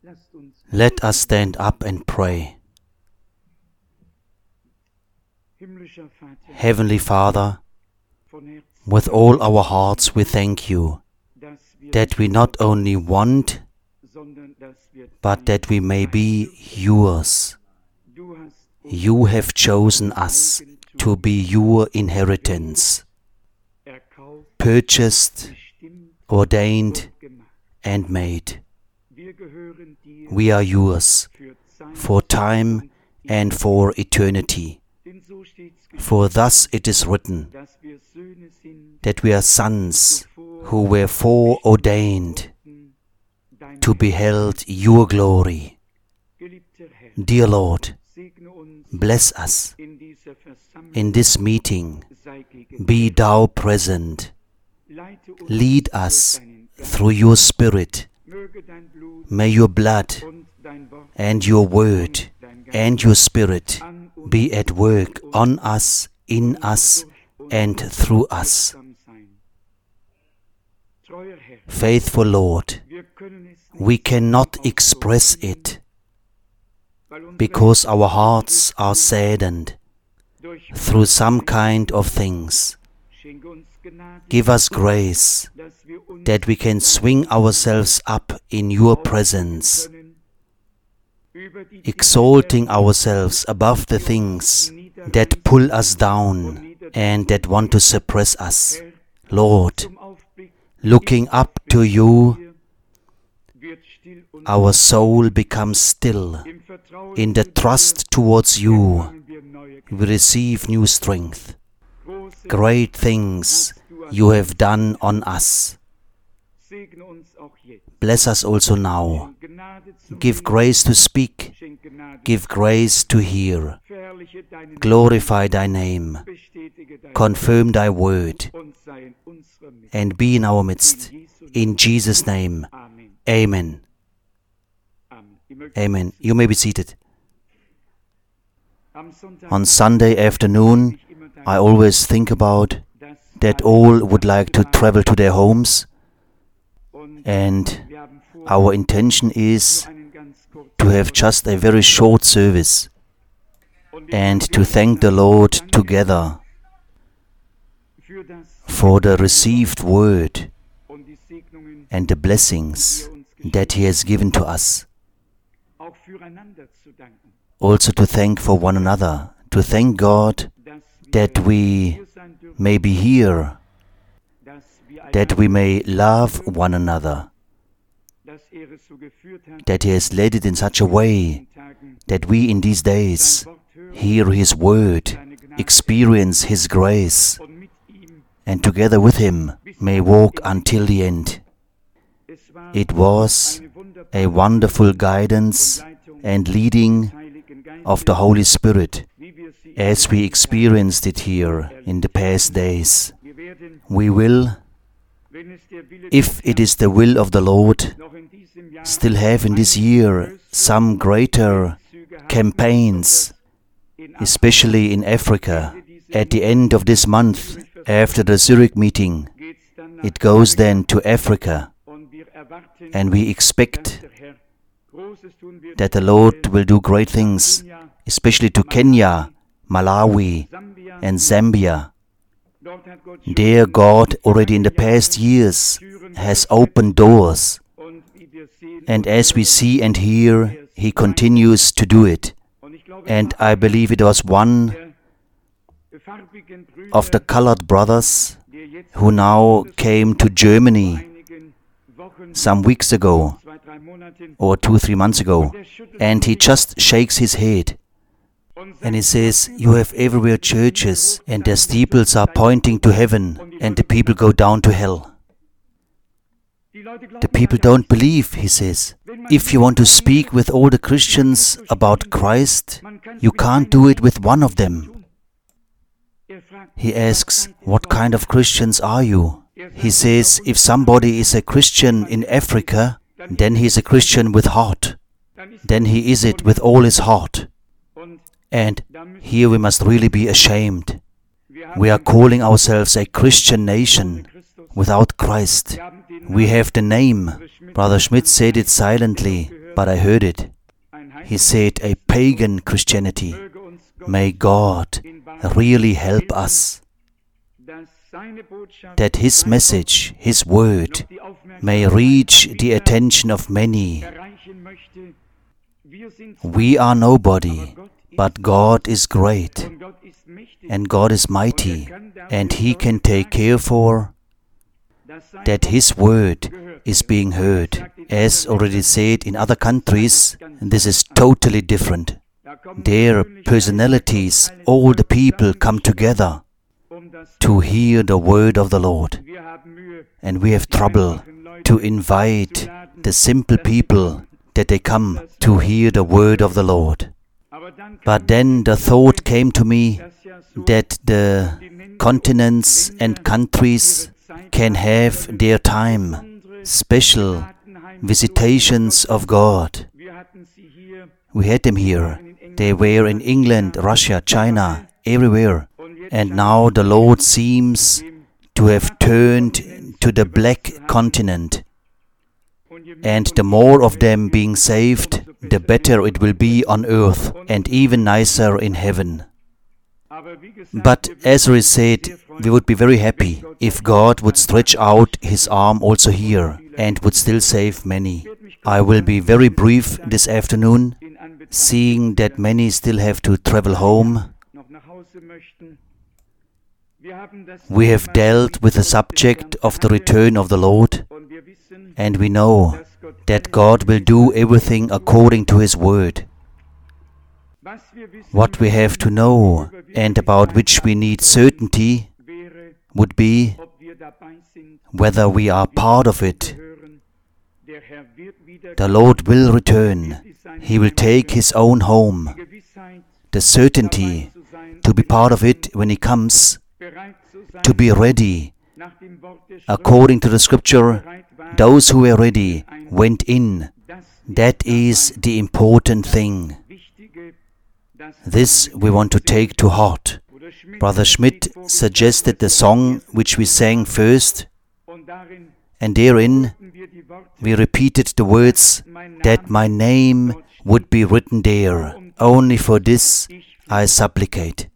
Let us stand up and pray. Heavenly Father, with all our hearts we thank you that we not only want, but that we may be yours. You have chosen us to be your inheritance, purchased, ordained, and made. We are yours for time and for eternity. For thus it is written, that we are sons who were foreordained to behold your glory. Dear Lord, bless us in this meeting. Be thou present. Lead us through your Spirit. May your blood and your word and your Spirit be at work on us, in us, and through us. Faithful Lord, we cannot express it because our hearts are saddened through some kind of things. Give us grace that we can swing ourselves up in your presence, exalting ourselves above the things that pull us down and that want to suppress us. Lord, looking up to you, our soul becomes still. In the trust towards you, we receive new strength. Great things you have done on us. Bless us also now. Give grace to speak. Give grace to hear. Glorify thy name. Confirm thy word. And be in our midst. In Jesus' name. Amen. Amen. You may be seated. On Sunday afternoon, I always think about that all would like to travel to their homes, and our intention is to have just a very short service and to thank the Lord together for the received word and the blessings that He has given to us. Also to thank for one another, to thank God that we may be here, that we may love one another, that He has led it in such a way that we in these days hear His word, experience His grace, and together with Him may walk until the end. It was a wonderful guidance and leading of the Holy Spirit as we experienced it here in the past days. We will, if it is the will of the Lord, still have in this year some greater campaigns, especially in Africa. At the end of this month, after the Zurich meeting, it goes then to Africa, and we expect that the Lord will do great things, especially to Kenya, Malawi, and Zambia. There God already in the past years has opened doors, and as we see and hear, He continues to do it. And I believe it was one of the colored brothers who now came to Germany some weeks ago, or 2-3 months ago, and he just shakes his head and he says, you have everywhere churches and their steeples are pointing to heaven and the people go down to hell. The people don't believe, he says. If you want to speak with all the Christians about Christ, you can't do it with one of them. He asks, what kind of Christians are you? He says, if somebody is a Christian in Africa, then he is a Christian with heart. Then he is it with all his heart. And here we must really be ashamed. We are calling ourselves a Christian nation without Christ. We have the name. Brother Schmidt said it silently. but I heard it. He said, a pagan Christianity. May God really help us, that His message, His word, may reach the attention of many. We are nobody, but God is great, and God is mighty, and He can take care for that His word is being heard. As already said, in other countries, this is totally different. Their personalities, all the people come together to hear the word of the Lord. And we have trouble to invite the simple people that they come to hear the word of the Lord. But then the thought came to me that the continents and countries can have their time, special visitations of God. We had them here. They were in England, Russia, China, everywhere. And now the Lord seems to have turned to the black continent. And the more of them being saved, the better it will be on earth, and even nicer in heaven. But Ezra said, we would be very happy if God would stretch out His arm also here and would still save many. I will be very brief this afternoon, seeing that many still have to travel home. We have dealt with the subject of the return of the Lord, and we know that God will do everything according to His word. What we have to know, and about which we need certainty, would be whether we are part of it. The Lord will return. He will take His own home. The certainty to be part of it when He comes, to be ready. According to the Scripture, those who were ready went in. That is the important thing. This we want to take to heart. Brother Schmidt suggested the song which we sang first, and therein we repeated the words, that my name would be written there. Only for this I supplicate.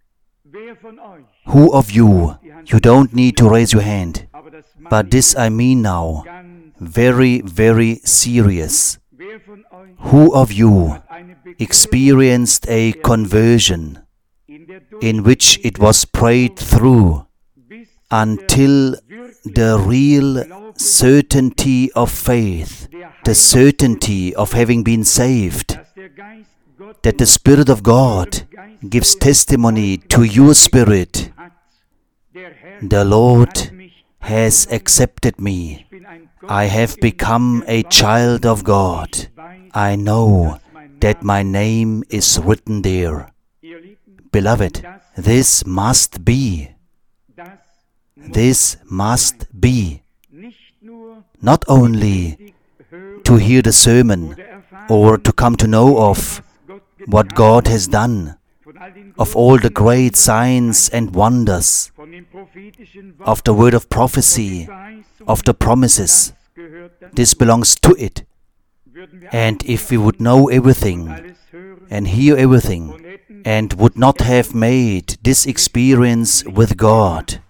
Who of you, you don't need to raise your hand, but this I mean now, very, very serious. Who of you experienced a conversion in which it was prayed through until the real certainty of faith, the certainty of having been saved, that the Spirit of God gives testimony to your spirit, the Lord has accepted me. I have become a child of God. I know that my name is written there. Beloved, this must be. This must be. Not only to hear the sermon or to come to know of what God has done, of all the great signs and wonders, of the word of prophecy, of the promises. This belongs to it. And if we would know everything and hear everything and would not have made this experience with God,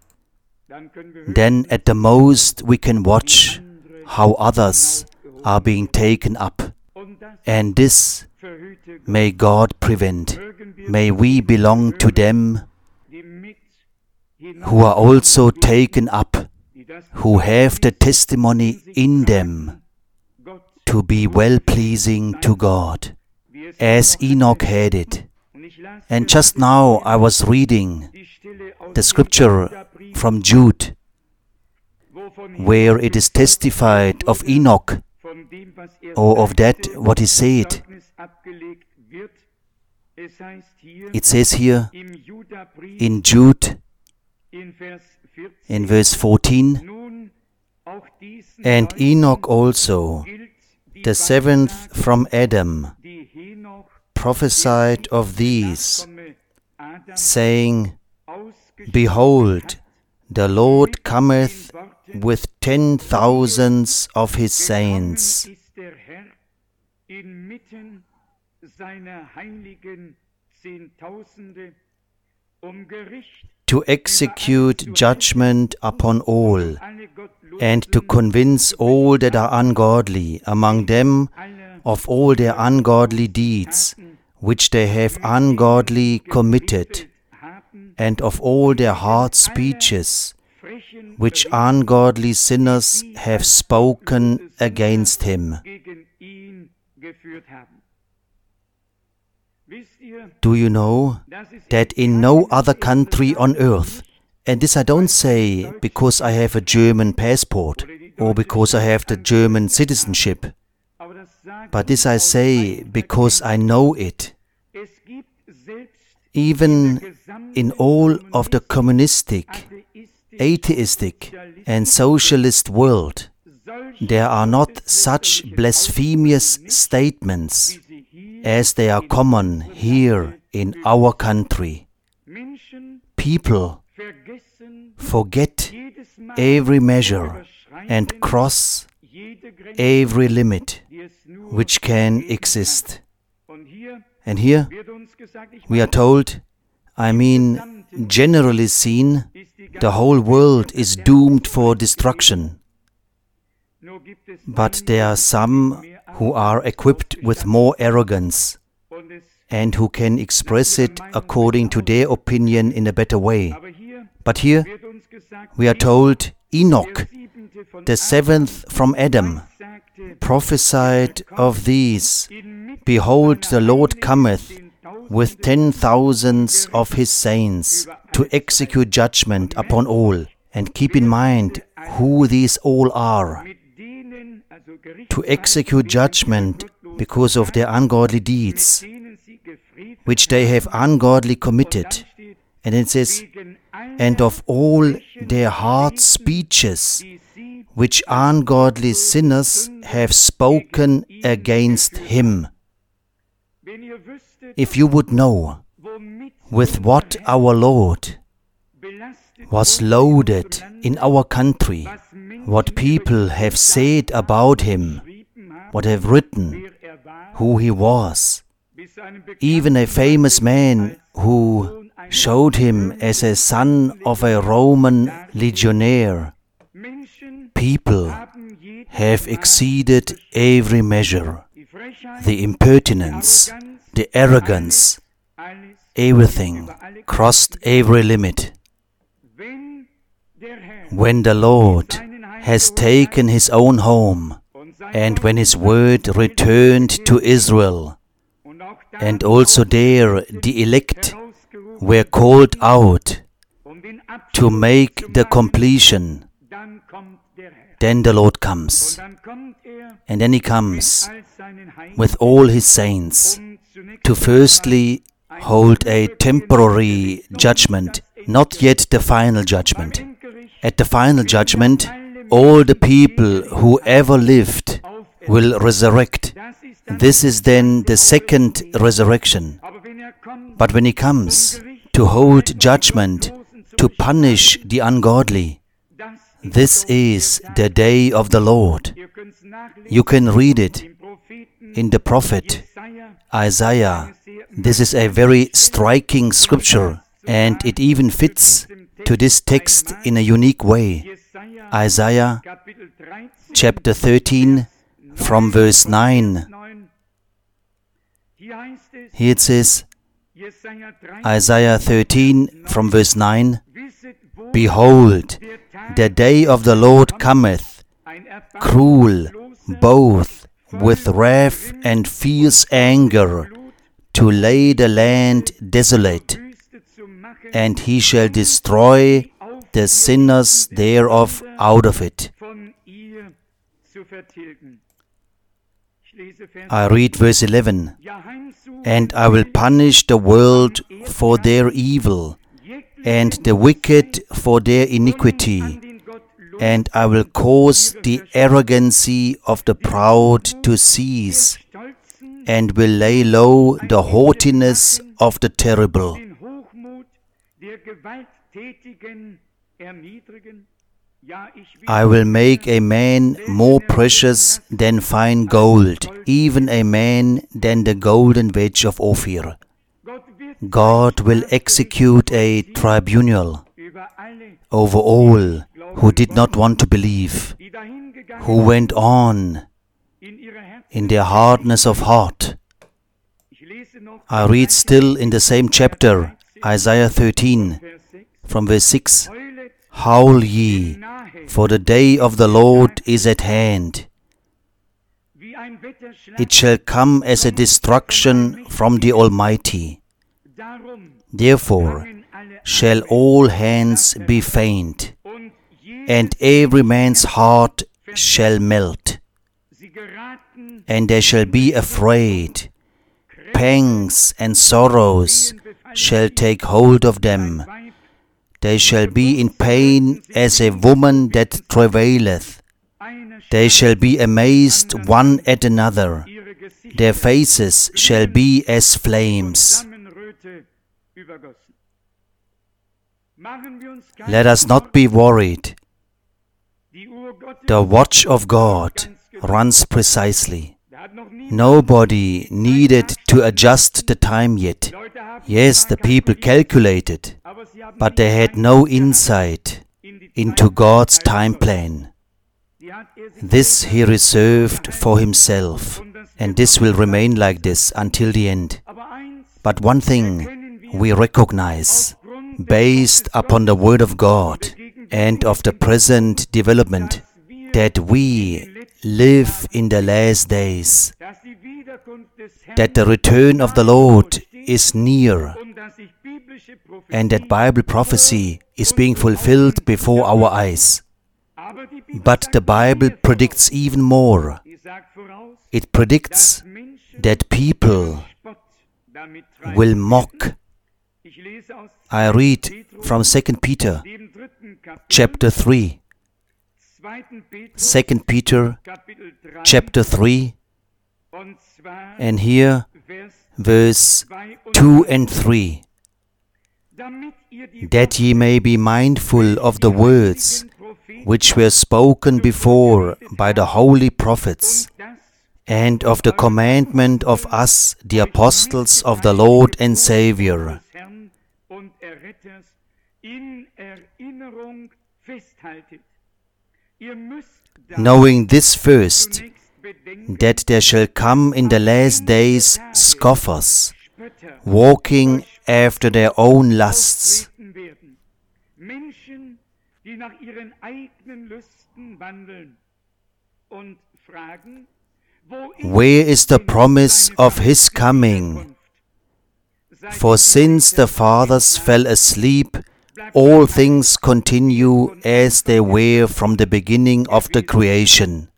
then at the most we can watch how others are being taken up. And this may God prevent. May we belong to them who are also taken up, who have the testimony in them to be well-pleasing to God, as Enoch had it. And just now I was reading the scripture from Jude, where it is testified of Enoch, or of that what he said. It says here in Jude, in verse 14, and Enoch also, the seventh from Adam, prophesied of these, saying, Behold, the Lord cometh with 10,000s of His saints, inmitten seiner heiligen Zehntausende, Gericht to execute judgment upon all, and to convince all that are ungodly among them of all their ungodly deeds, which they have ungodly committed, and of all their hard speeches, which ungodly sinners have spoken against him. gegen ihn geführt haben. Wisst ihr, Do you know das ist that in no other country on earth, and this I don't say because I have a German passport or because I have the German citizenship, aber das sagt but this I say because I know it. es gibt selbst Even in all of the communistic, atheistic and socialist world, there are not such blasphemous statements wie sie hier as they are common here in our country. Menschen People vergessen forget jedes Mal every measure überschreiten and cross jede Grenze, every limit die es nur which can geben exist. kann. Und hier And here wird uns gesagt, ich we are told, generally seen, ist die the whole world is doomed for destruction. nur gibt es But there are some who are equipped with more arrogance und es and who can express it according to their opinion in a better way. aber hier But here wird uns gesagt, we are told Enoch, siebente von the seventh from Adam, sagte, prophesied of these, inmitten Behold, the Lord cometh Zehntausende with 10,000s of his saints to execute judgment upon all. And keep in mind who these all are. mit denen, also To execute judgment because of their ungodly deeds, denen sie gefreut which they have ungodly committed. steht, And it says, gegen alle, and of all their hard speeches, die sie which ungodly sinners have spoken against him. wenn ihr wüsstet, If you would know womit with what our Lord belastet was loaded in our country, was Menschen what people have said about him, geschrieben haben, what have written, wer war, who he was, bis zu einem even a famous man who showed him as a son of a Roman legionnaire. Menschen People haben jeden have exceeded every measure. die Frechheit, The impertinence, the arrogance, alles, everything crossed every limit. wenn der Herr When the Lord has taken his own home, und sein and when his word returned to Israel, und auch da and also there the elect herausgerufen, were called out den to Abschluss make zu the machen, completion, dann kommt der Herr. then the Lord Und comes. dann kommt And then he comes als seinen Heiligen, with all his saints zunächst to firstly hold a temporary judgment, not yet the final judgment. Endgericht At the final judgment, all the people who ever lived will resurrect. das ist dann, This is then the second resurrection. aber wenn kommt, But when he comes to hold judgment, to punish the ungodly, das this is the day of the Lord. ihr könnt's nachlesen You can read it im Propheten in the prophet Jesaja, Isaiah. This is a very striking scripture, and it even fits to this text in a unique way. Jesaja Isaiah Kapitel 13, chapter 13 from verse 9. 9. Hier heißt es, Here it says, Jesaja 13, Isaiah 13 from verse 9, wisset wohl, Behold, der Tag the day of the Lord cometh, ein cruel, erbarmungsloser, both with wrath and fierce anger, to lay the land desolate, Wüste zu machen, and he shall destroy the sinners thereof out of it. von ihr zu vertilgen. Ich lese Vers I read verse 11. Ja, heimsuchen And I will punish the world for their evil, and the wicked for their iniquity, an den Gott lob, and I will cause the arrogancy of the proud to cease, stolzen, and will lay low the haughtiness of the terrible. den Hochmut der Gewalttätigen erniedrigen. I will make a man more precious than fine gold, even a man than the golden wedge of Ophir. God will execute a tribunal over all who did not want to believe, who went on in their hardness of heart. I read still in the same chapter, Isaiah 13, from verse 6, Howl ye, for the day of the Lord is at hand. It shall come as a destruction from the Almighty. Therefore shall all hands be faint, and every man's heart shall melt. And they shall be afraid. Pangs and sorrows shall take hold of them. They shall be in pain as a woman that travaileth. They shall be amazed one at another. Their faces shall be as flames. Let us not be worried. The watch of God runs precisely. Nobody needed to adjust the time yet. Yes, the people calculated, but they had no insight into God's time plan. This He reserved for Himself, and this will remain like this until the end. But one thing we recognize, based upon the Word of God and of the present development, that we live in the last days, that the return of the Lord is near, and that Bible prophecy is being fulfilled before our eyes. But the Bible predicts even more. It predicts that people will mock. I read from 2 Peter chapter 3. 2 Peter chapter 3, and here verse 2 and 3. That ye may be mindful of the words which were spoken before by the holy prophets, and of the commandment of us, the apostles of the Lord and Savior. Knowing this first, that there shall come in the last days scoffers, walking after their own lusts. Where is the promise of His coming? For since the fathers fell asleep, all things continue as they were from the beginning of the creation.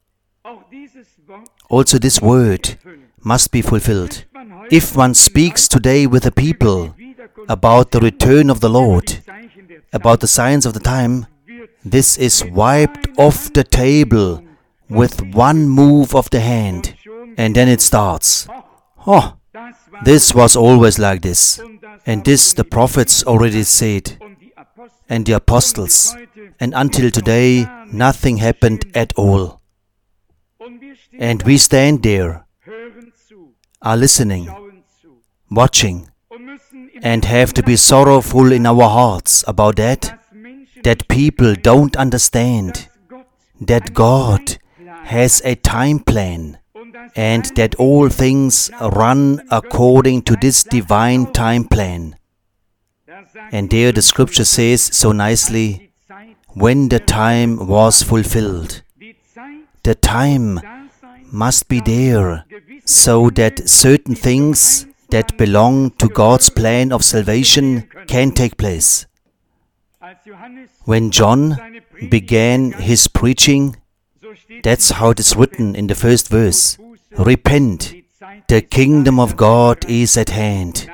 Also this word must be fulfilled. If one speaks today with the people about the return of the Lord, about the signs of the time, this is wiped off the table with one move of the hand, and then it starts. Oh, this was always like this, and this the prophets already said, and the apostles, and until today nothing happened at all. And we stand there, are listening, watching, and have to be sorrowful in our hearts about that people don't understand that God has a time plan, and that all things run according to this divine time plan. And there the scripture says so nicely, when the time was fulfilled. The time must be there, so that certain things that belong to God's plan of salvation can take place. When John began his preaching, that's how it is written in the first verse. Repent, the kingdom of God is at hand.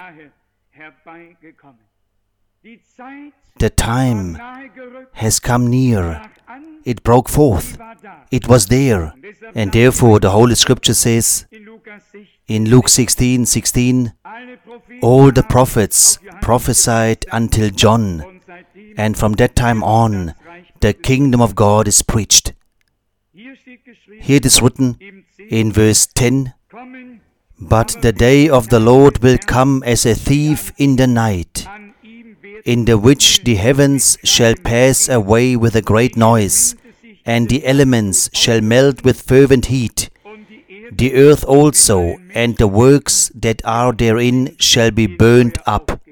The time has come near. It broke forth. It was there. And therefore the Holy Scripture says in Luke 16:16, all the prophets prophesied until John, and from that time on the kingdom of God is preached. Here it is written in verse 10, "But the day of the Lord will come as a thief in the night, in the which the heavens shall pass away with a great noise, and the elements shall melt with fervent heat. The earth also and the works that are therein shall be burnt up."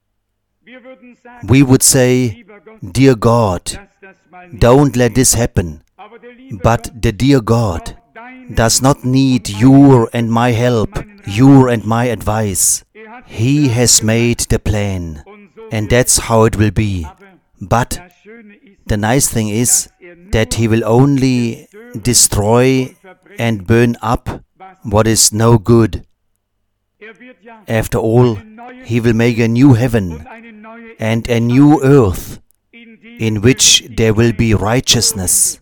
We would say, "Dear God, don't let this happen." But the dear God does not need your and my help, your and my advice. He has made the plan, and that's how it will be. But the nice thing is that He will only destroy and burn up what is no good. After all, He will make a new heaven and a new earth in which there will be righteousness.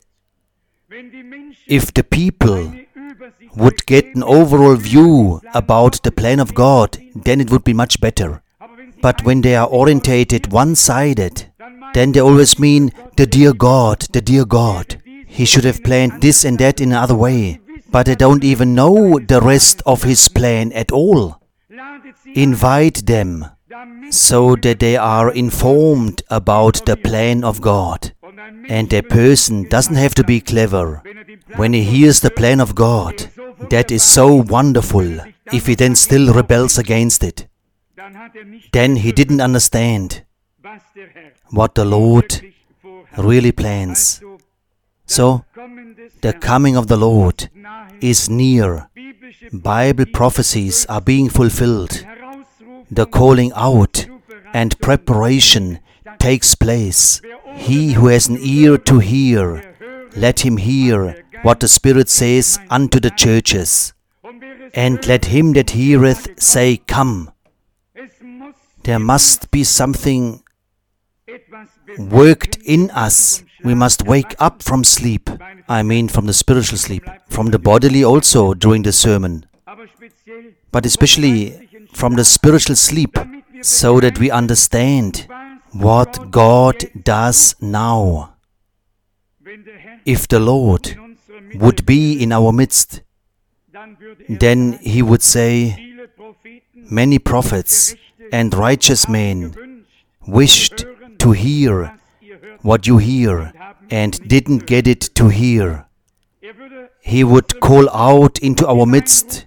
If the people would get an overall view about the plan of God, then it would be much better. But when they are orientated one-sided, then they always mean, the dear God, He should have planned this and that in another way. But they don't even know the rest of His plan at all. Invite them so that they are informed about the plan of God. And a person doesn't have to be clever. When he hears the plan of God, that is so wonderful. If he then still rebels against it, then he didn't understand what the Lord really plans. So, the coming of the Lord is near. Bible prophecies are being fulfilled. The calling out and preparation takes place. He who has an ear to hear, let him hear what the Spirit says unto the churches. And let him that heareth say, Come. There must be something worked in us. We must wake up from sleep. I mean from the spiritual sleep, from the bodily also during the sermon, but especially from the spiritual sleep, so that we understand what God does now. If the Lord would be in our midst, then He would say, many prophets and righteous men wished to hear what you hear and didn't get it to hear. He would call out into our midst,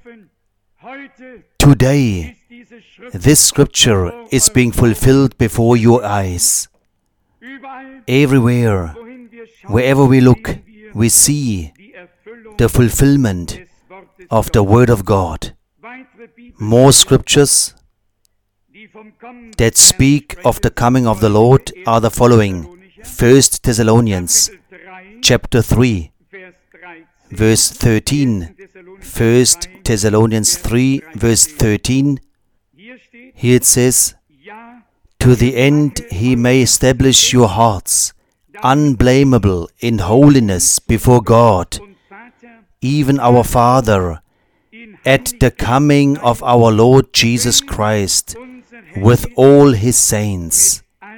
today this scripture is being fulfilled before your eyes. Everywhere, wherever we look, we see the fulfillment of the Word of God. More scriptures that speak of the coming of the Lord are the following. 1 Thessalonians chapter 3, verse 13. 1 Thessalonians 3, verse 13. Here it says, To the end He may establish your hearts, unblameable in holiness before God, even our Father, at the coming of our Lord Jesus Christ, with all His saints.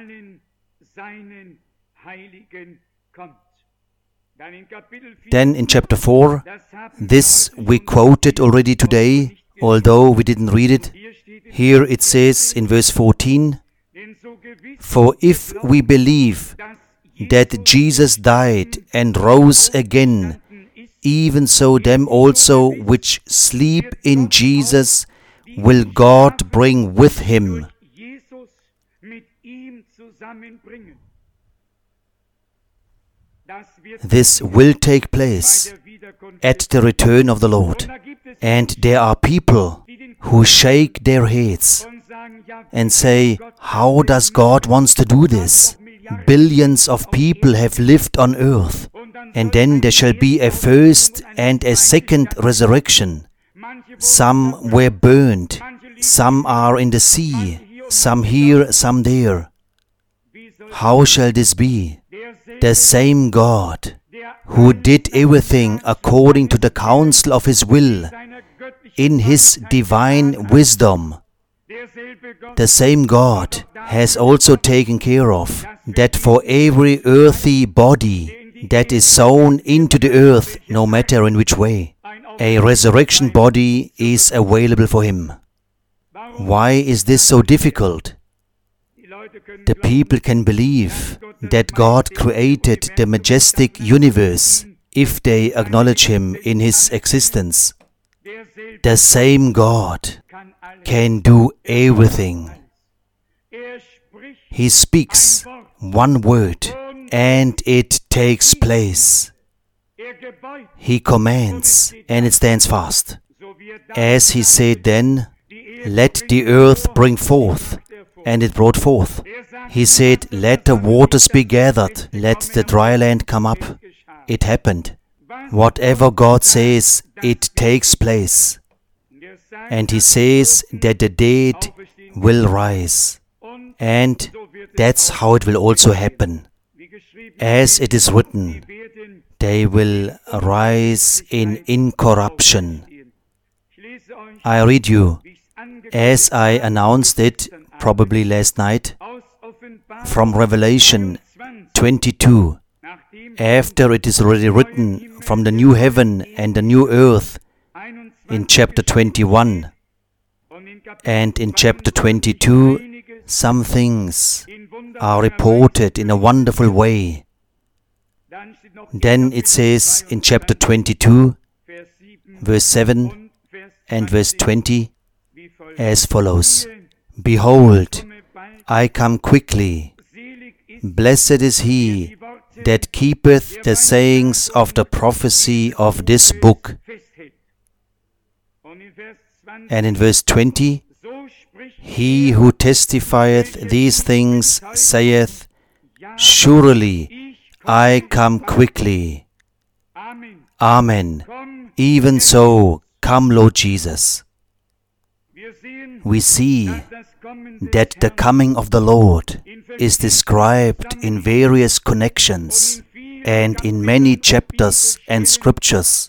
Then in chapter 4, this we quoted already today, although we didn't read it. Here it says in verse 14, For if we believe that Jesus died and rose again, even so them also which sleep in Jesus will God bring with Him. This will take place at the return of the Lord. And there are people who shake their heads and say, how does God wants to do this? Billions of people have lived on earth, and then there shall be a first and a second resurrection. Some were burned, some are in the sea, some here, some there. How shall this be? The same God who did everything according to the counsel of His will, in His divine wisdom, the same God has also taken care of that for every earthy body that is sown into the earth, no matter in which way, a resurrection body is available for him. Why is this so difficult? The people can believe that God created the majestic universe if they acknowledge Him in His existence. The same God can do everything. He speaks one word and it takes place. He commands and it stands fast. As He said then, "Let the earth bring forth," and it brought forth. He said, "Let the waters be gathered, let the dry land come up." It happened. Whatever God says, it takes place. And He says that the dead will rise. And that's how it will also happen. As it is written, they will rise in incorruption. I read you, as I announced it probably last night, from Revelation 22, after it is already written from the new heaven and the new earth in chapter 21. And in chapter 22, some things are reported in a wonderful way. Then it says in chapter 22, verse 7 and verse 20, as follows: "Behold, I come quickly. Blessed is he that keepeth the sayings of the prophecy of this book." And in verse 20, "He who testifieth these things saith, Surely I come quickly. Amen. Even so, come, Lord Jesus." We see that the coming of the Lord is described in various connections and in many chapters and scriptures.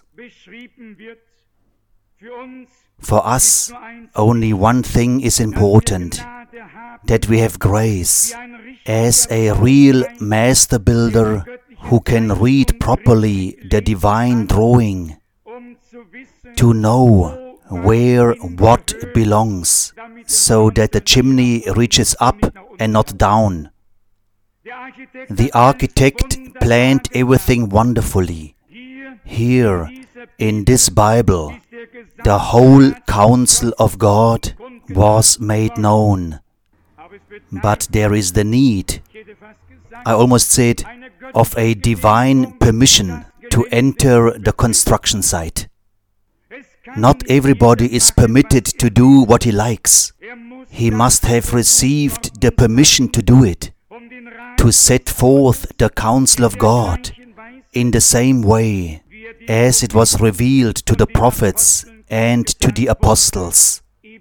For us, only one thing is important, that we have grace as a real master builder who can read properly the divine drawing, to know where what belongs, so that the chimney reaches up and not down. The architect planned everything wonderfully. Here, in this Bible, the whole counsel of God was made known. But there is the need, I almost said, of a divine permission to enter the construction site. Not everybody is permitted to do what he likes. He must have received the permission to do it, to set forth the counsel of God in the same way as it was revealed to the prophets and to the apostles.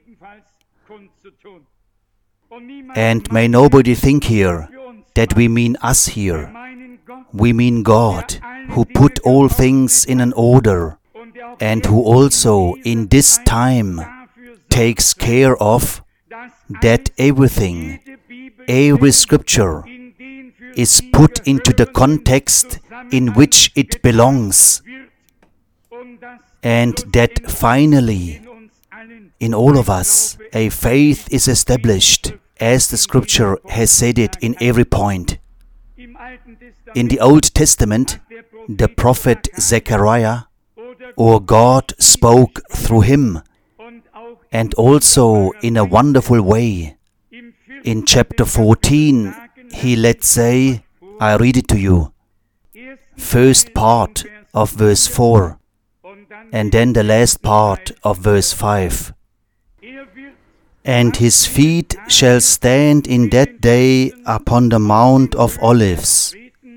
And may nobody think here that we mean us here. We mean God, who put all things in an order, and who also in this time takes care of that everything, every scripture, is put into the context in which it belongs, and that finally, in all of us, a faith is established, as the scripture has said it in every point. In the Old Testament, the prophet Zechariah, or God spoke through him, and also in a wonderful way. In chapter 14, he let's say, I read it to you, first part of verse 4, and then the last part of verse 5. "And his feet shall stand in that day upon the Mount of Olives,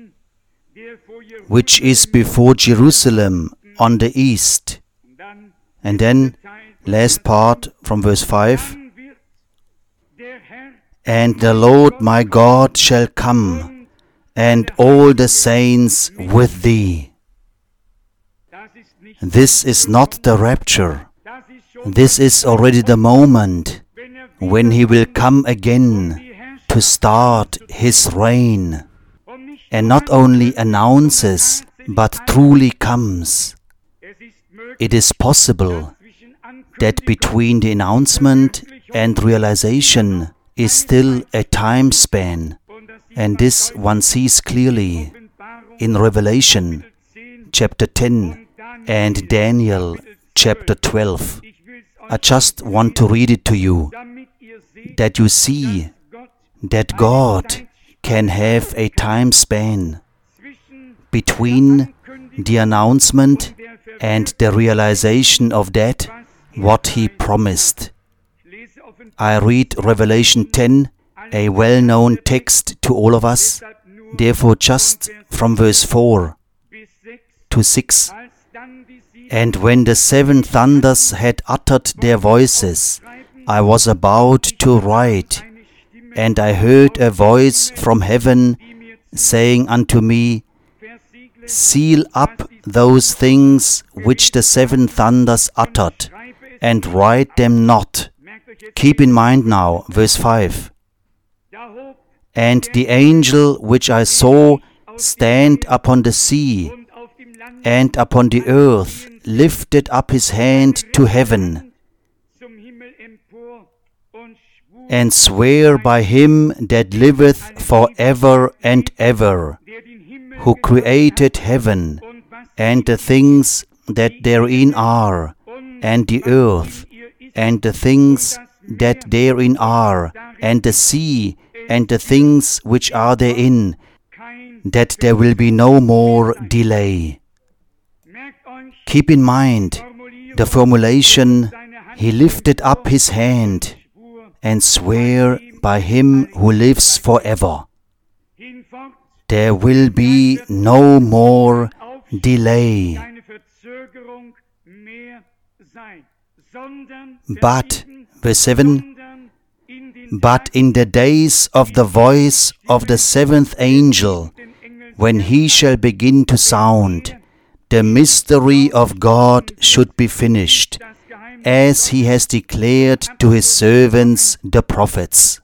which is before Jerusalem on the east." And then, last part from verse 5, "And the Lord my God shall come, and all the saints with thee." This is not the rapture. This is already the moment when he will come again to start His reign, and not only announces, but truly comes. It is possible that between the announcement and realization is still a time span, and this one sees clearly in Revelation chapter 10 and Daniel chapter 12. I just want to read it to you, that you see that God can have a time span between the announcement and the realization of that, what He promised. I read Revelation 10, a well-known text to all of us, therefore just from verse 4 to 6. And when the seven thunders had uttered their voices, I was about to write, and I heard a voice from heaven saying unto me, Seal up those things which the seven thunders uttered, and write them not. Keep in mind now, verse 5. And the angel which I saw stand upon the sea and upon the earth lifted up his hand to heaven, and sware by Him that liveth for ever and ever, who created heaven, and the things that therein are, and the earth, and the things that therein are, and the sea, and the things which are therein, that there will be no more delay. Keep in mind the formulation, He lifted up His hand, and swear by Him who lives forever. There will be no more delay. But, verse 7, but in the days of the voice of the seventh angel, when he shall begin to sound, the mystery of God should be finished, as He has declared to His servants the prophets.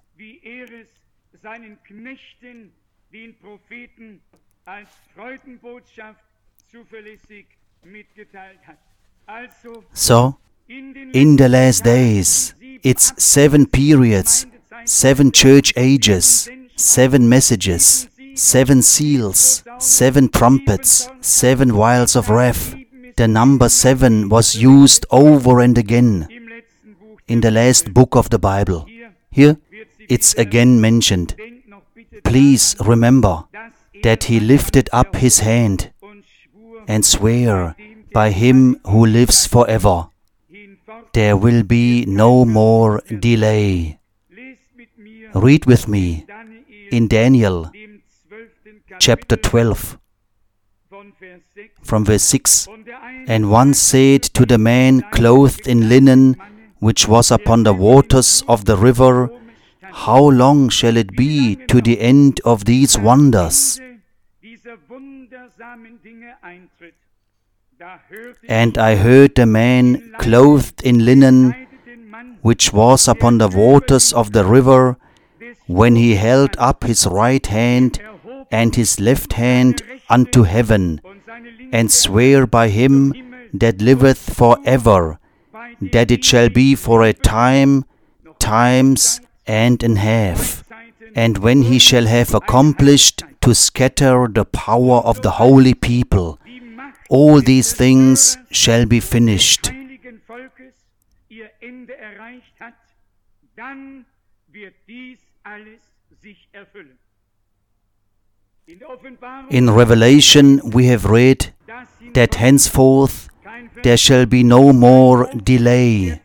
So, in the last days, it's 7 periods, 7 church ages, 7 messages, 7 seals, 7 trumpets, 7 vials of wrath. The number 7 was used over and again in the last book of the Bible. Here, it's again mentioned. Please remember that He lifted up His hand and sware by Him who lives forever. There will be no more delay. Read with me in Daniel chapter 12 from verse 6. And one said to the man clothed in linen, which was upon the waters of the river, How long shall it be to the end of these wonders? And I heard the man clothed in linen, which was upon the waters of the river, when he held up his right hand and his left hand unto heaven, and sware by Him that liveth for ever, that it shall be for a time, times, and an half, and when He shall have accomplished to scatter the power of the holy people, all these things shall be finished. In Revelation we have read that henceforth there shall be no more delay.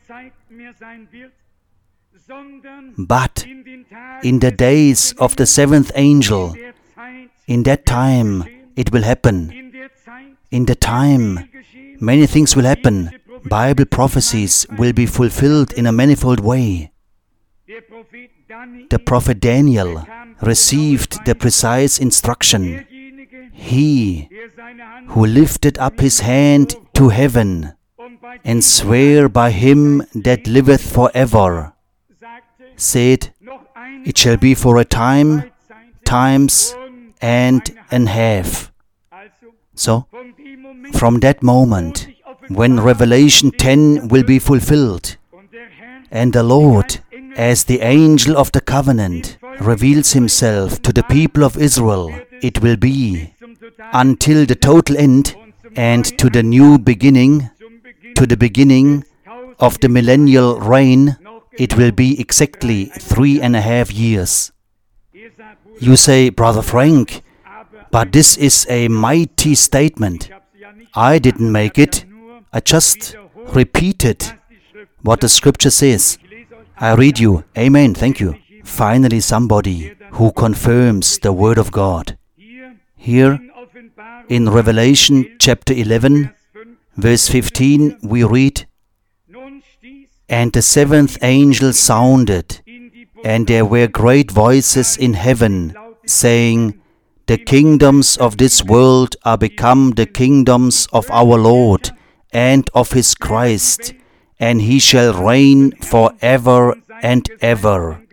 But in the days of the seventh angel, in that time it will happen. In the time many things will happen. Bible prophecies will be fulfilled in a manifold way. The prophet Daniel received the precise instruction. He who lifted up his hand to heaven and sware by Him that liveth forever, said, It shall be for a time, times, and a half. So, from that moment, when Revelation 10 will be fulfilled, and the Lord, as the angel of the covenant, reveals himself to the people of Israel, it will be until the total end and to the new beginning, to the beginning of the millennial reign, it will be exactly 3.5 years. You say, Brother Frank, but this is a mighty statement. I didn't make it. I just repeated what the scripture says. I read you. Amen. Thank you. Finally, somebody who confirms the word of God. Here, in Revelation chapter 11, verse 15, we read, "And the seventh angel sounded, and there were great voices in heaven, saying, The kingdoms of this world are become the kingdoms of our Lord and of his Christ, and he shall reign forever and ever."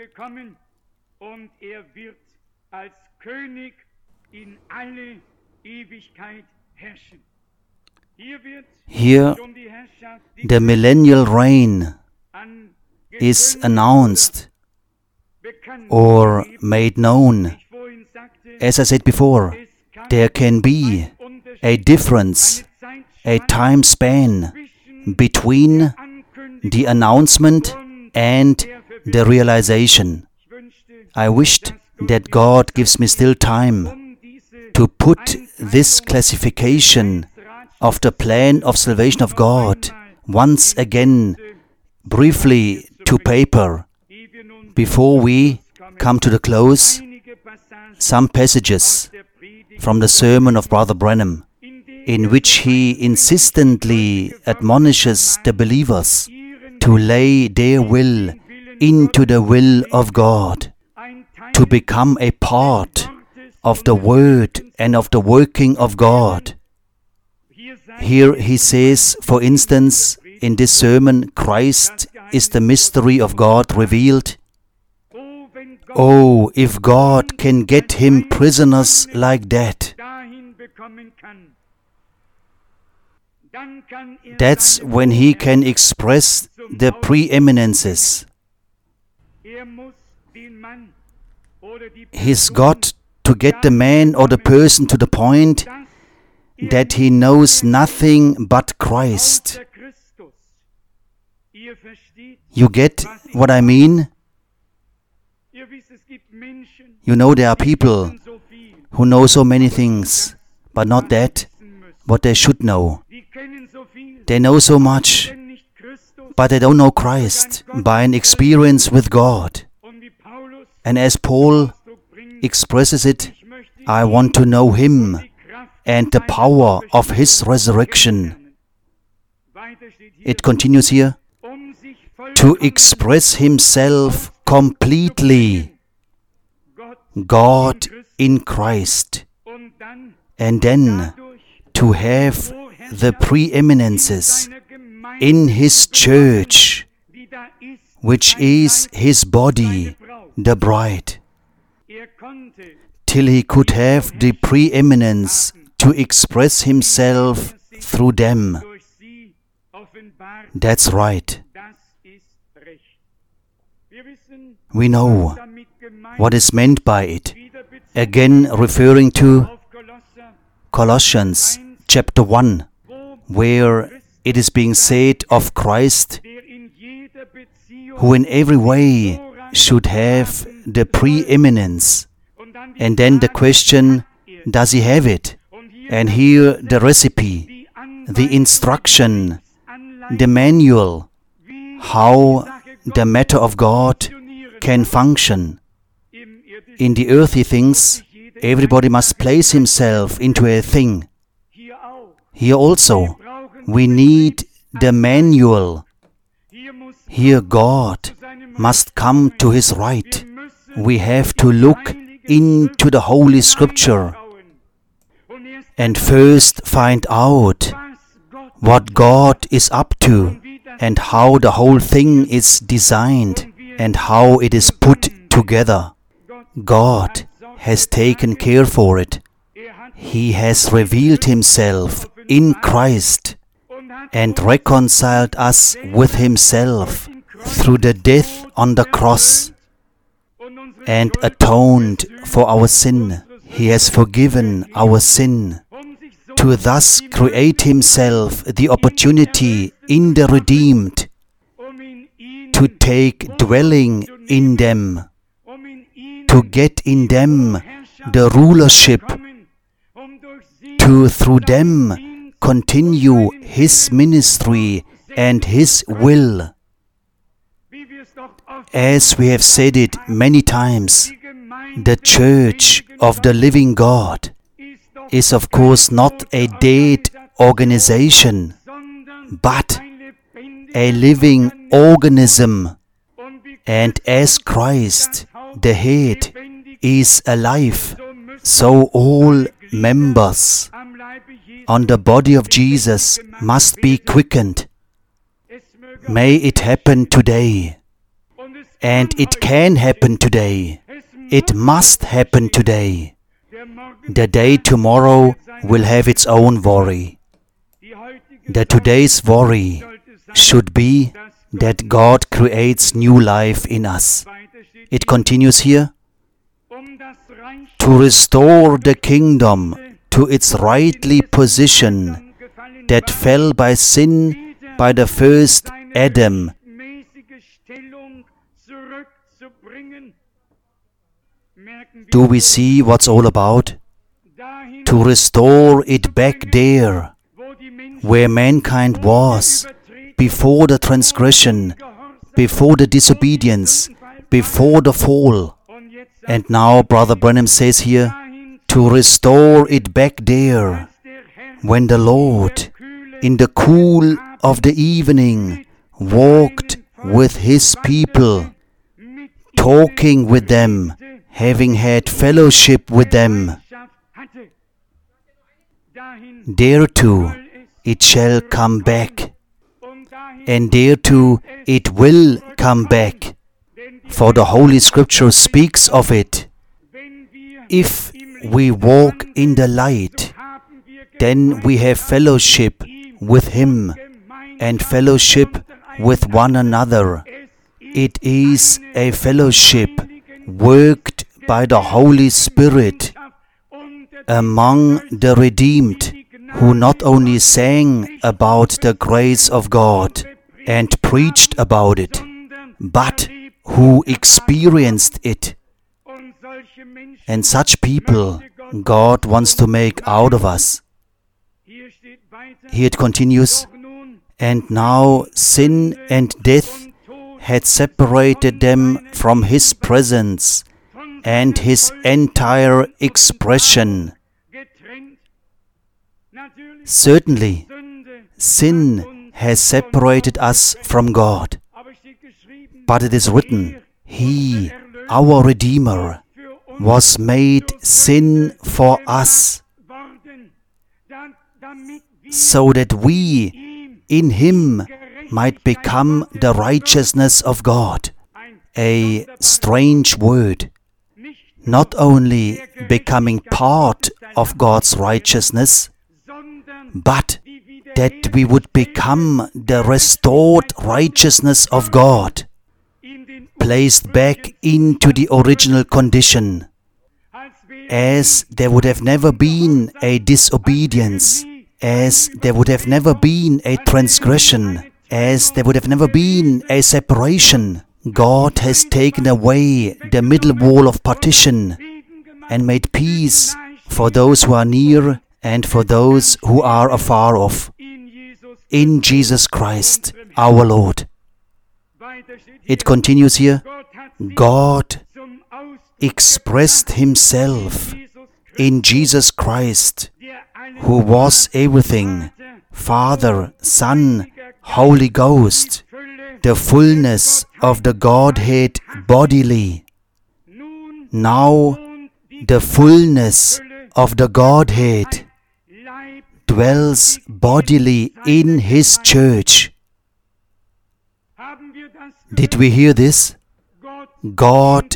Here, the millennial reign is announced or made known. As I said before, there can be a difference, a time span between the announcement and the realization. I wished that God gives me still time to put this classification of the plan of salvation of God once again briefly to paper before we come to the close. Some passages from the sermon of Brother Branham, in which he insistently admonishes the believers to lay their will into the will of God, to become a part of the Word and of the working of God. Here he says, for instance, in this sermon, Christ is the mystery of God revealed. Oh, if God can get him prisoners like that, that's when he can express the preeminences. He's got to get the man or the person to the point that he knows nothing but Christ. You get what I mean? You know, there are people who know so many things, but not that, what they should know. They know so much, but they don't know Christ by an experience with God. And as Paul expresses it, I want to know Him and the power of His resurrection. It continues here, to express Himself completely, God in Christ, and then to have the preeminences in His church, which is His body, the bride, till He could have the preeminence to express Himself through them. That's right. We know what is meant by it. Again, referring to Colossians chapter 1, where it is being said of Christ, who in every way should have the preeminence. And then the question, does He have it? And here the recipe, the instruction, the manual, how the matter of God can function. In the earthly things, everybody must place himself into a thing. Here also, we need the manual. Here God must come to His right. We have to look into the Holy Scripture and first find out what God is up to and how the whole thing is designed and how it is put together. God has taken care for it. He has revealed Himself in Christ and reconciled us with Himself through the death on the cross and atoned for our sin. He has forgiven our sin to thus create Himself the opportunity in the redeemed to take dwelling in them, to get in them the rulership, to through them continue His ministry and His will. As we have said it many times, the Church of the living God is of course not a dead organization, but a living organism. And as Christ, the head, is alive, so all members on the body of Jesus must be quickened. May it happen today. And it can happen today. It must happen today. The day tomorrow will have its own worry. The today's worry should be that God creates new life in us. It continues here. To restore the kingdom to its rightly position that fell by sin by the first Adam. Do we see what's all about? To restore it back there, where mankind was, before the transgression, before the disobedience, before the fall. And now Brother Branham says here, to restore it back there, when the Lord, in the cool of the evening, walked with His people, talking with them, having had fellowship with them. Thereto it shall come back, and thereto it will come back, for the Holy Scripture speaks of it. If we walk in the light, then we have fellowship with Him and fellowship with one another. It is a fellowship worked by the Holy Spirit among the redeemed, who not only sang about the grace of God and preached about it, but who experienced it. And such people God wants to make out of us. Here it continues, and now sin and death had separated them from His presence and His entire expression. Certainly, sin has separated us from God. But it is written, He, our Redeemer, was made sin for us, so that we in Him might become the righteousness of God. A strange word. Not only becoming part of God's righteousness, but that we would become the restored righteousness of God, placed back into the original condition, as there would have never been a disobedience, as there would have never been a transgression, as there would have never been a separation. God has taken away the middle wall of partition and made peace for those who are near and for those who are afar off, in Jesus Christ our Lord. It continues here, God expressed Himself in Jesus Christ, who was everything, Father, Son, Holy Ghost, the fullness of the Godhead bodily. Now the fullness of the Godhead dwells bodily in His church. Did we hear this? God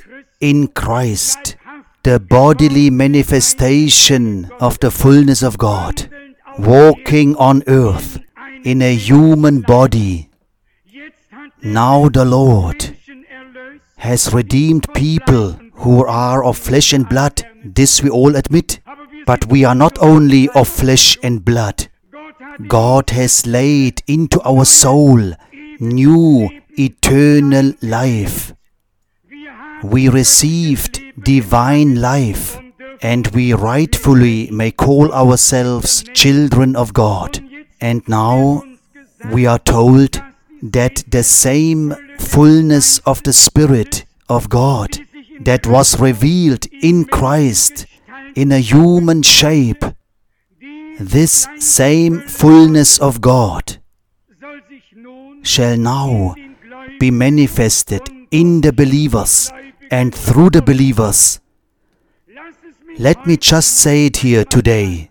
in Christ, the bodily manifestation of the fullness of God, walking on earth in a human body. Now the Lord has redeemed people who are of flesh and blood. This we all admit. But we are not only of flesh and blood. God has laid into our soul new eternal life. We received divine life, and we rightfully may call ourselves children of God. And now we are told that the same fullness of the Spirit of God that was revealed in Christ in a human shape, this same fullness of God shall now be manifested in the believers and through the believers. Let me just say it here today.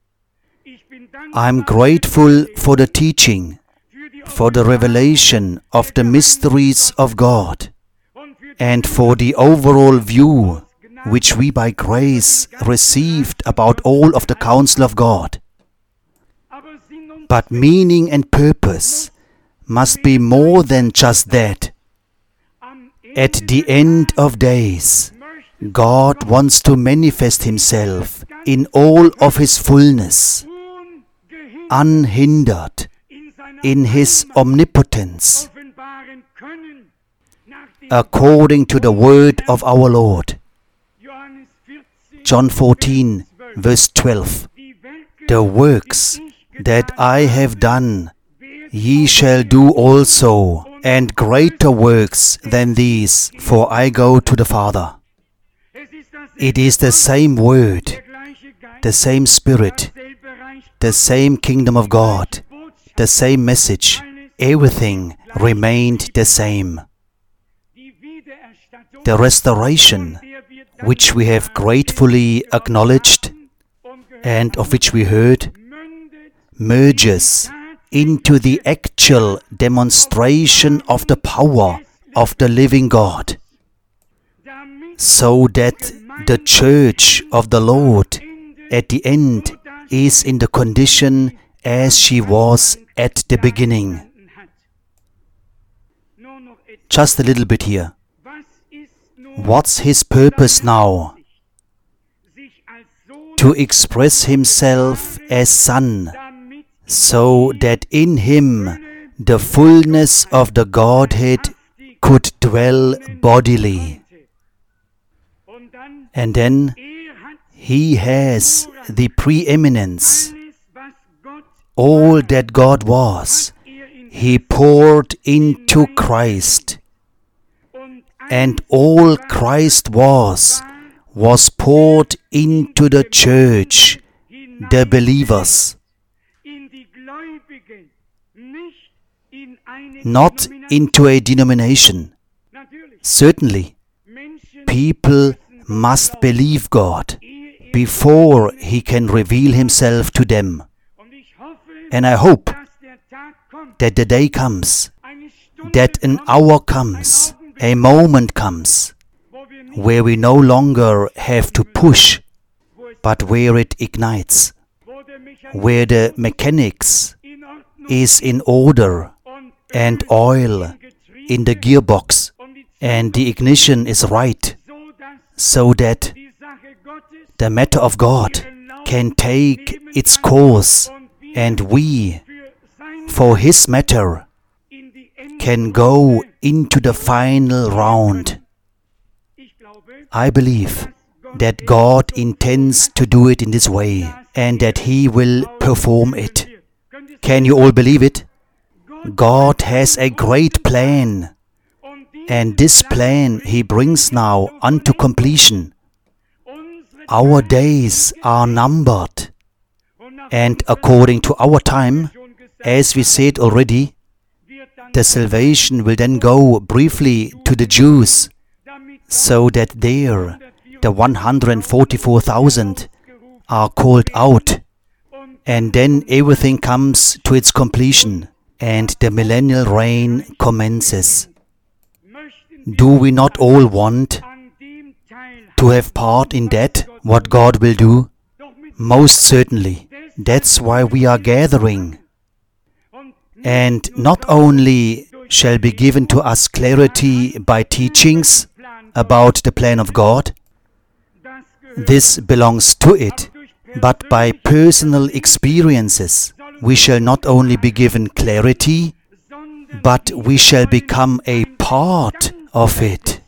I'm grateful for the teaching, for the revelation of the mysteries of God, and for the overall view which we by grace received about all of the counsel of God. But meaning and purpose must be more than just that. At the end of days, God wants to manifest Himself in all of His fullness, unhindered in His omnipotence, according to the word of our Lord. John 14, verse 12. The works that I have done, ye shall do also, and greater works than these, for I go to the Father. It is the same word, the same Spirit, the same kingdom of God, the same message. Everything remained the same. The restoration, which we have gratefully acknowledged and of which we heard, merges into the actual demonstration of the power of the living God, so that the church of the Lord at the end is in the condition as she was at the beginning. Just a little bit here. What's His purpose now? To express Himself as Son, so that in Him the fullness of the Godhead could dwell bodily. And then He has the preeminence. All that God was, He poured into Christ. And all Christ was poured into the church, the believers. Not into a denomination. Certainly, people must believe God before He can reveal Himself to them. And I hope that the day comes, that an hour comes, a moment comes, where we no longer have to push, but where it ignites, where the mechanics is in order, and oil in the gearbox, and the ignition is right, so that the matter of God can take its course, and we, for His matter, can go into the final round. I believe that God intends to do it in this way, and that He will perform it. Can you all believe it? God has a great plan, and this plan He brings now unto completion. Our days are numbered, and according to our time, as we said already, the salvation will then go briefly to the Jews, so that there the 144,000 are called out, and then everything comes to its completion, and the millennial reign commences. Do we not all want to have part in that, what God will do? Most certainly. That's why we are gathering. And not only shall be given to us clarity by teachings about the plan of God, this belongs to it, but by personal experiences we shall not only be given clarity, but we shall become a part of it.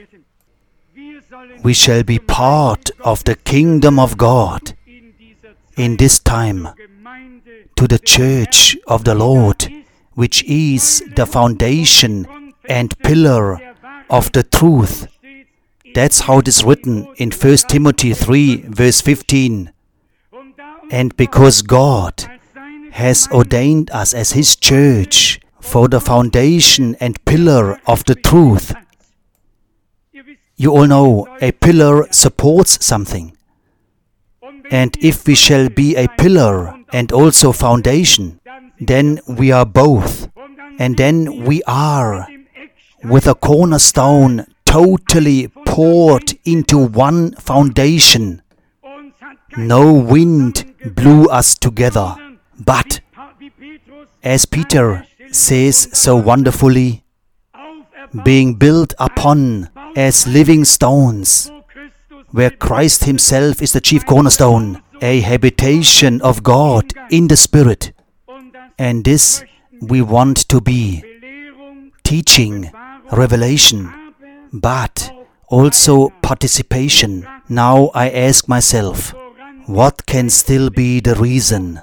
We shall be part of the kingdom of God in this time, to the church of the Lord, which is the foundation and pillar of the truth. That's how it is written in 1 Timothy 3, verse 15. And because God has ordained us as His church for the foundation and pillar of the truth. You all know, a pillar supports something. And if we shall be a pillar and also foundation, then we are both. And then we are, with a cornerstone, totally poured into one foundation. No wind blew us together, but, as Peter says so wonderfully, being built upon as living stones, where Christ Himself is the chief cornerstone, a habitation of God in the Spirit. And this we want to be, teaching, revelation, but also participation. Now I ask myself, what can still be the reason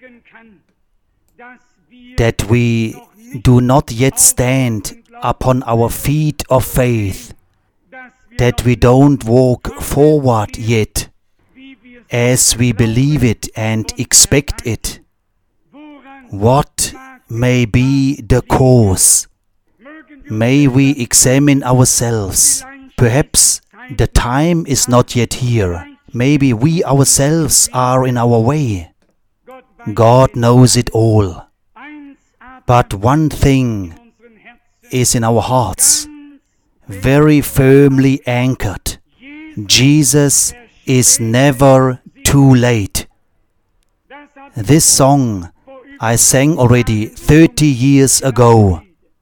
that we do not yet stand upon our feet of faith, that we don't walk forward yet as we believe it and expect it? What may be the cause? May we examine ourselves. Perhaps the time is not yet here. Maybe we ourselves are in our way. God knows it all. But one thing is in our hearts, very firmly anchored. Jesus is never too late. This song I sang already 30 years ago.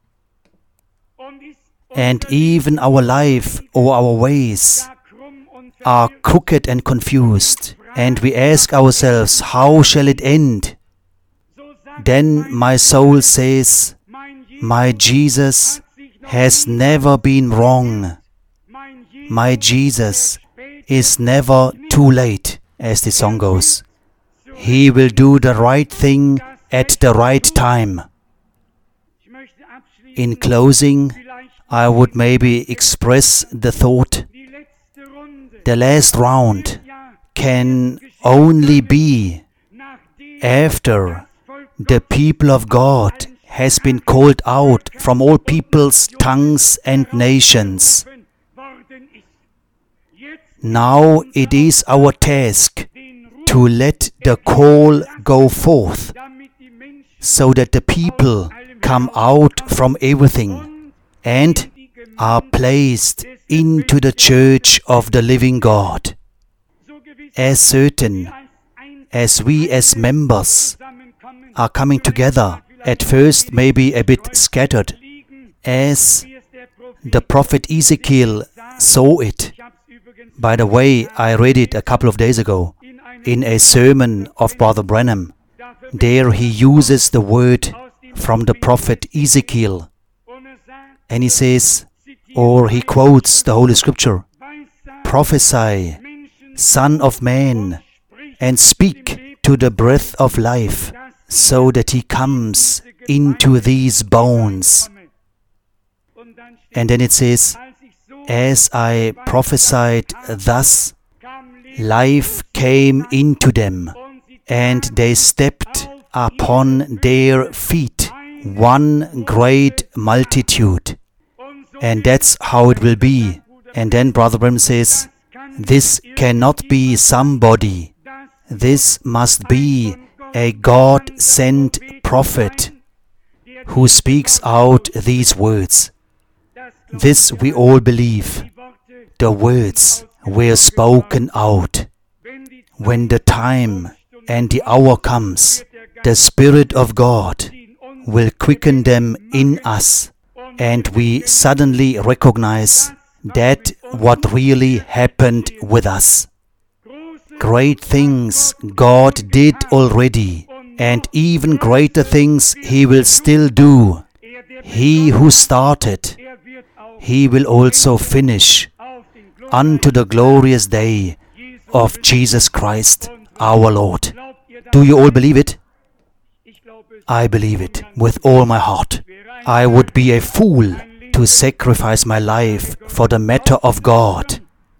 And even our life or our ways are crooked and confused. And we ask ourselves, how shall it end? Then my soul says, my Jesus has never been wrong. My Jesus is never too late, as the song goes. He will do the right thing at the right time. In closing, I would maybe express the thought, the last round can only be after the people of God has been called out from all peoples, tongues and nations. Now it is our task to let the call go forth, so that the people come out from everything and are placed into the church of the living God. As certain as we as members are coming together, at first maybe a bit scattered, as the prophet Ezekiel saw it. By the way, I read it a couple of days ago in a sermon of Brother Branham. There he uses the word from the prophet Ezekiel. And he says, or he quotes the Holy Scripture, prophesy, Son of Man, and speak to the breath of life, so that he comes into these bones. And then it says, as I prophesied thus, life came into them, and they stepped upon their feet, one great multitude. And that's how it will be. And then Brother Branham says, this cannot be somebody. This must be a God-sent prophet who speaks out these words. This we all believe. The words were spoken out. When the time and the hour comes, the Spirit of God will quicken them in us, and we suddenly recognize that what really happened with us. Great things God did already, and even greater things He will still do. He who started, He will also finish unto the glorious day of Jesus Christ our Lord. Do you all believe it? I believe it with all my heart. I would be a fool to sacrifice my life for the matter of God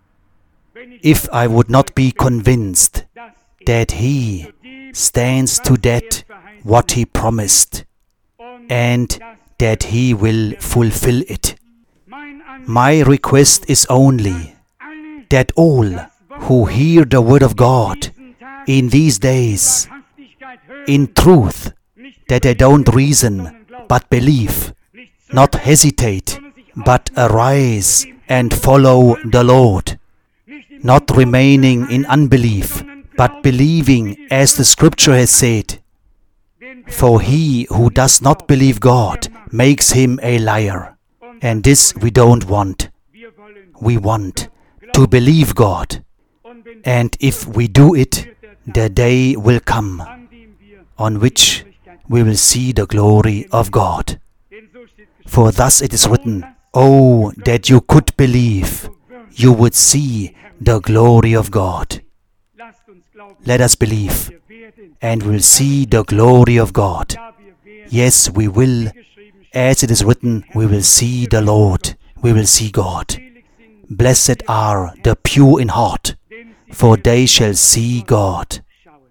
if I would not be convinced that He stands to that what He promised, and that He will fulfill it. My request is only that all who hear the word of God in these days, in truth, that they don't reason, but believe, not hesitate, but arise and follow the Lord, not remaining in unbelief, but believing as the Scripture has said. For he who does not believe God makes him a liar. And this we don't want. We want to believe God. And if we do it, the day will come on which we will see the glory of God. For thus it is written, "Oh, that you could believe, you would see the glory of God." Let us believe, and we will see the glory of God. Yes, we will. As it is written, we will see the Lord, we will see God. Blessed are the pure in heart, for they shall see God.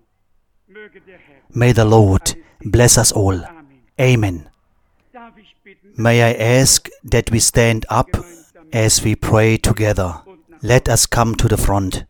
May the Lord bless us all. Amen. May I ask that we stand up as we pray together. Let us come to the front.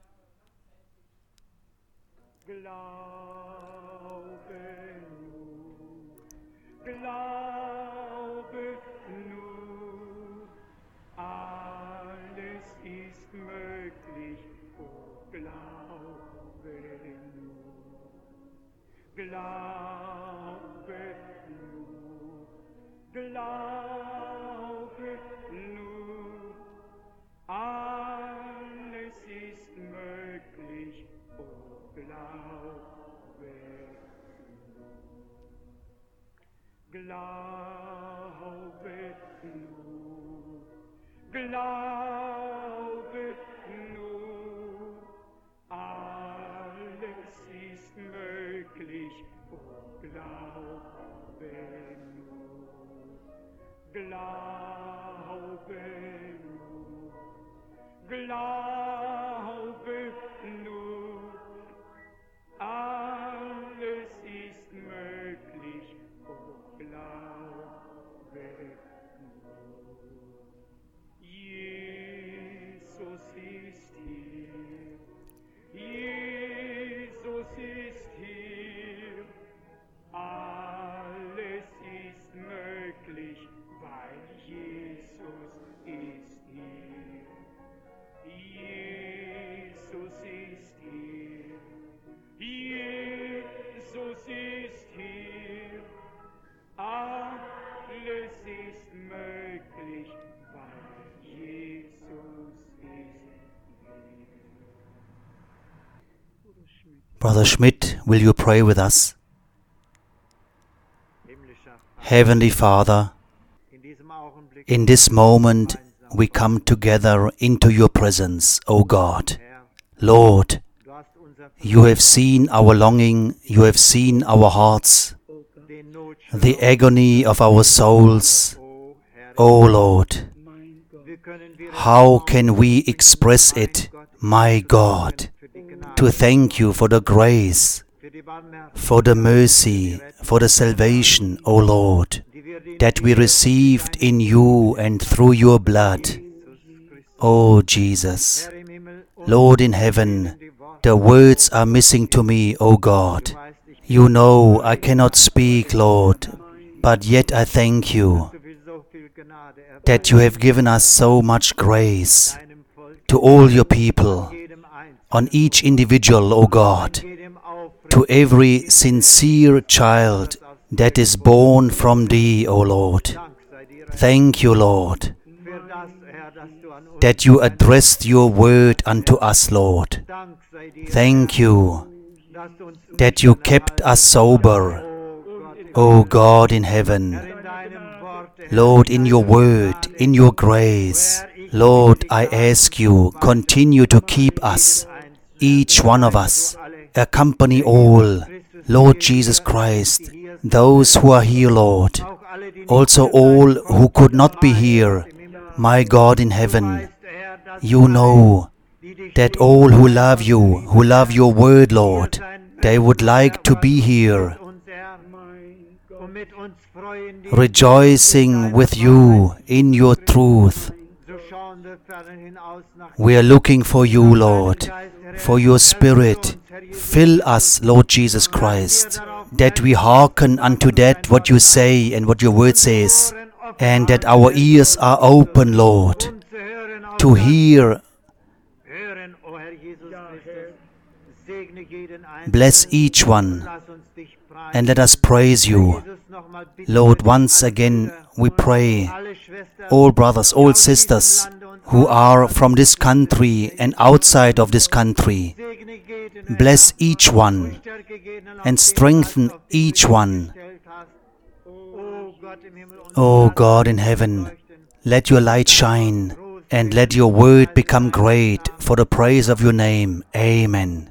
Brother Schmidt, will you pray with us? Heavenly Father, in this moment we come together into your presence, O God. Lord, you have seen our longing, you have seen our hearts, the agony of our souls. O Lord, how can we express it, my God, to thank you for the grace, for the mercy, for the salvation, O Lord, that we received in you and through your blood. O Jesus, Lord in heaven, the words are missing to me, O God. You know I cannot speak, Lord, but yet I thank you that you have given us so much grace to all your people, on each individual, O God, to every sincere child that is born from Thee, O Lord. Thank you, Lord, that you addressed your word unto us, Lord. Thank you that you kept us sober, O God in heaven. Lord, in your word, in your grace, Lord, I ask you, continue to keep us, each one of us, accompany all, Lord Jesus Christ, those who are here, Lord, also all who could not be here, my God in heaven. You know that all who love you, who love your word, Lord, they would like to be here, rejoicing with you in your truth. We are looking for you, Lord, for your Spirit. Fill us, Lord Jesus Christ, that we hearken unto that what you say and what your word says, and that our ears are open, Lord, to hear. Bless each one, and let us praise you. Lord, once again we pray, all brothers, all sisters who are from this country and outside of this country, bless each one and strengthen each one. O God in heaven, let your light shine and let your word become great for the praise of your name. Amen.